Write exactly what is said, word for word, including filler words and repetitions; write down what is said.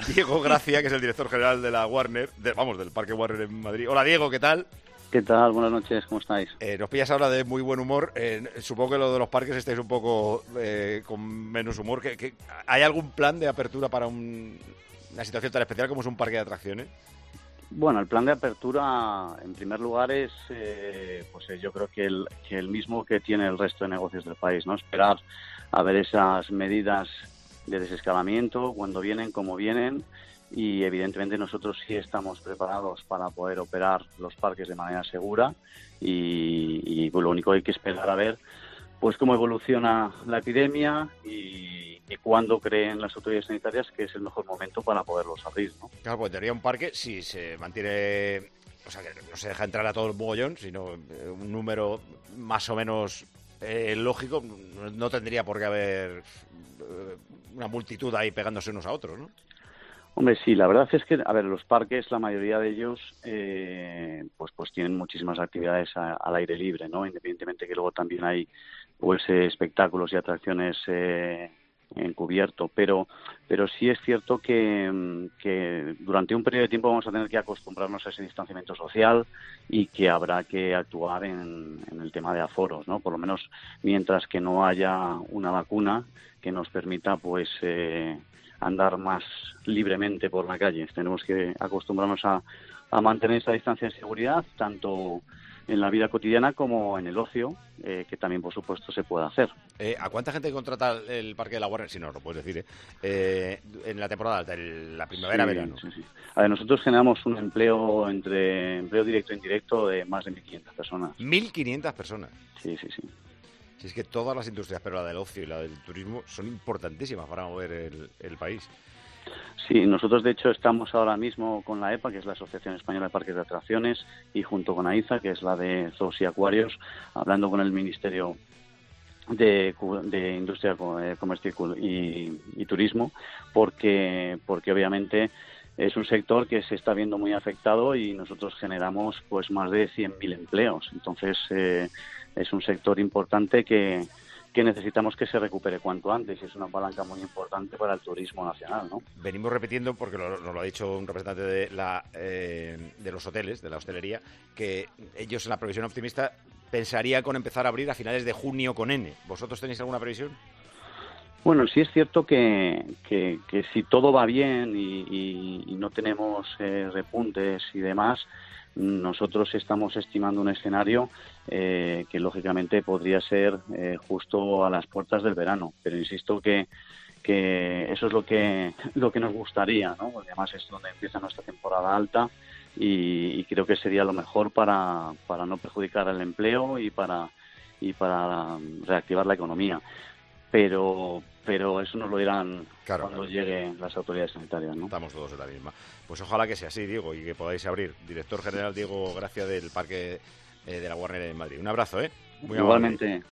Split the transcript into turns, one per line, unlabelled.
Diego Gracia, que es el director general de la Warner, de, vamos, del Parque Warner en Madrid. Hola, Diego, ¿qué tal?
¿Qué tal? Buenas noches, ¿cómo estáis?
Eh, nos pillas ahora de muy buen humor. Eh, supongo que lo de los parques estáis un poco eh, con menos humor. ¿Que, que, ¿Hay algún plan de apertura para un, una situación tan especial como es un parque de atracciones?
Bueno, el plan de apertura, en primer lugar, es eh, pues yo creo que el, que el mismo que tiene el resto de negocios del país, ¿no? Esperar a ver esas medidas de desescalamiento, cuando vienen, cómo vienen, y evidentemente nosotros sí estamos preparados para poder operar los parques de manera segura y, y pues, lo único que hay que esperar a ver pues cómo evoluciona la epidemia y, y cuándo creen las autoridades sanitarias que es el mejor momento para poderlos abrir, ¿no?
Claro, pues tendría un parque, si se mantiene, o sea, que no se deja entrar a todo el mogollón, sino eh, un número más o menos eh, lógico, no, no tendría por qué haber eh, una multitud ahí pegándose unos a otros, ¿no?
Hombre, sí, la verdad es que, a ver, los parques, la mayoría de ellos, eh, pues, pues tienen muchísimas actividades a, al aire libre, ¿no? Independientemente que luego también hay, pues, eh, espectáculos y atracciones eh, encubierto, pero, pero sí es cierto que, que durante un periodo de tiempo vamos a tener que acostumbrarnos a ese distanciamiento social y que habrá que actuar en, en el tema de aforos, ¿no? Por lo menos mientras que no haya una vacuna que nos permita, pues, eh, andar más libremente por la calle. Tenemos que acostumbrarnos a, a mantener esa distancia de seguridad, tanto en la vida cotidiana como en el ocio, eh, que también, por supuesto, se puede hacer.
Eh, ¿A cuánta gente contrata el Parque de la Warner? Si no, lo puedes decir, ¿eh? Eh, en la temporada de la primavera-verano.
Sí, sí, sí. A ver, nosotros generamos un empleo entre empleo directo e indirecto de más de mil quinientas personas.
¿mil quinientas personas?
Sí, sí, sí.
Si es que todas las industrias, pero la del ocio y la del turismo, son importantísimas para mover el, el país.
Sí, nosotros de hecho estamos ahora mismo con la E P A, que es la Asociación Española de Parques de Atracciones, y junto con AIZA, que es la de Zoos y Acuarios, hablando con el Ministerio de, de Industria, Comercio y, y Turismo, porque, porque obviamente es un sector que se está viendo muy afectado y nosotros generamos pues más de cien mil empleos. Entonces, eh, es un sector importante que, que necesitamos que se recupere cuanto antes y es una palanca muy importante para el turismo nacional, ¿no?
Venimos repitiendo, porque nos lo, lo ha dicho un representante de, la, eh, de los hoteles, de la hostelería, que ellos en la previsión optimista pensarían con empezar a abrir a finales de junio con N. ¿Vosotros tenéis alguna previsión?
Bueno, sí es cierto que, que, que si todo va bien y, y, y no tenemos eh, repuntes y demás, nosotros estamos estimando un escenario eh, que lógicamente podría ser eh, justo a las puertas del verano, pero insisto que, que eso es lo que lo que nos gustaría, ¿no? Porque además es donde empieza nuestra temporada alta y, y creo que sería lo mejor para, para no perjudicar el empleo y para y para reactivar la economía. Pero pero eso nos lo dirán claro, cuando claro. lleguen las autoridades sanitarias, ¿no?
Estamos todos en la misma. Pues ojalá que sea así, Diego, y que podáis abrir. Director General Diego Gracia del Parque eh, de la Warner en Madrid. Un abrazo, ¿eh?
Muy igualmente. Amable.